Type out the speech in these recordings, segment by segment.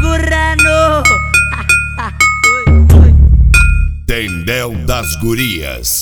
segurando. Tendel das Gurias.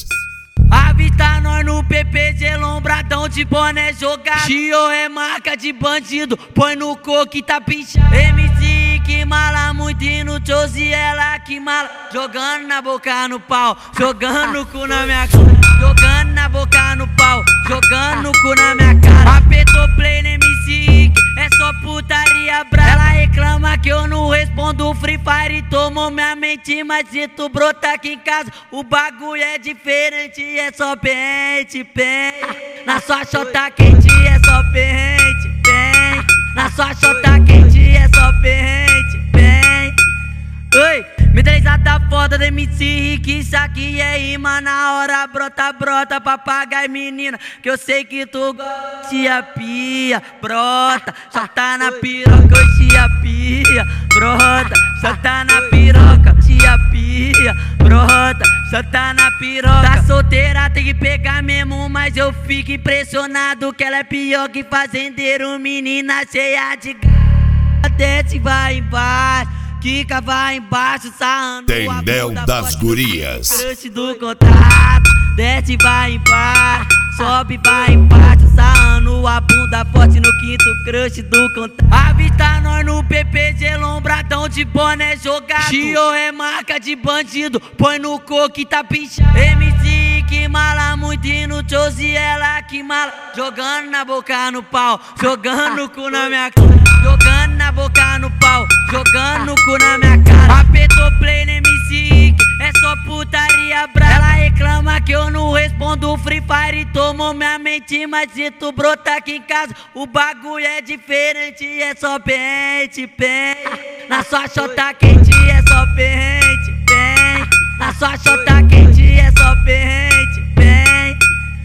Avista nós no PPG, lombradão de boné jogado. Chio é marca de bandido, põe no coco e tá pinchado. MC que mala muito e no Josi ela que mala. Jogando na boca no pau, jogando o cu na minha cara. Jogando na boca no pau, jogando o cu na minha cara. Apertou play no MC, é só putaria brava. Ela reclama que eu não respondo Free Fire, tomou minha mente. Mas se tu brotar aqui em casa, o bagulho é diferente. É só pente, pente. Na sua chota quente é só pente, pente. Na sua chota quente é só pente, pente. Oi, metalizada foda do MC Rick, isso aqui é rima. Na hora brota, brota, papagaio menina, que eu sei que tu gosta. Tia pia, brota, só tá na piroca. Oi, tia pia, brota, só tá na piroca. Tia pia, brota, só tá na piroca. Tá solteira, tem que pegar mesmo, mas eu fico impressionado que ela é pior que fazendeiro. Menina cheia de gata, desce vai embaixo, quica vai embaixo, sarrando Tendel das Gurias. Crush do contrato, desce vai embaixo, sobe vai embaixo, sarrando a bunda forte no quinto crush do contrato. Avista nós no PPG, lombradão de boné jogado. Chio é marca de bandido, põe no coco e tá pinchado. MC que mala muito e no Josi ela que mala. Jogando na boca no pau, jogando o cu na minha cara. Jogando na boca no pau, jogando o cu na minha cara. Apertou play no MC, é só putaria brava. Ela reclama que eu não respondo Free Fire, tomou minha mente. Mas se tu brotar aqui em casa, o bagulho é diferente. É só pente, pente. Na sua chota quente é só pente, pente. Na sua chota quente é só pente, pente.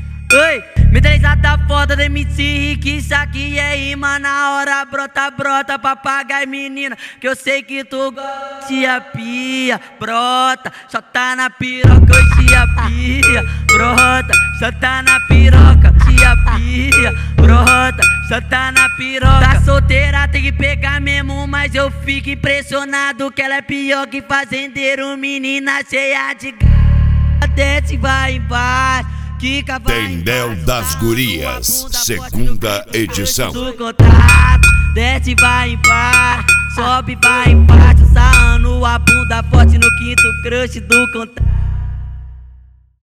Oi, metalizada foda do MC Rick, isso aqui é rima. Na hora brota, brota, papagaio menina, que eu sei que tu gosta. Tia pia, brota, só tá na piroca. Oi, tia pia, brota, só tá na piroca. Tia pia, brota, só tá na piroca. Tá solteira, tem que pegar mesmo, mas eu fico impressionado que ela é pior que fazendeiro. Menina cheia de gata, desce vai embaixo, quica vai Tendel das Gurias, segunda edição. do contrato, desce vai embaixo, sobe vai embaixo, sarrando a bunda forte no quinto crush do contrato.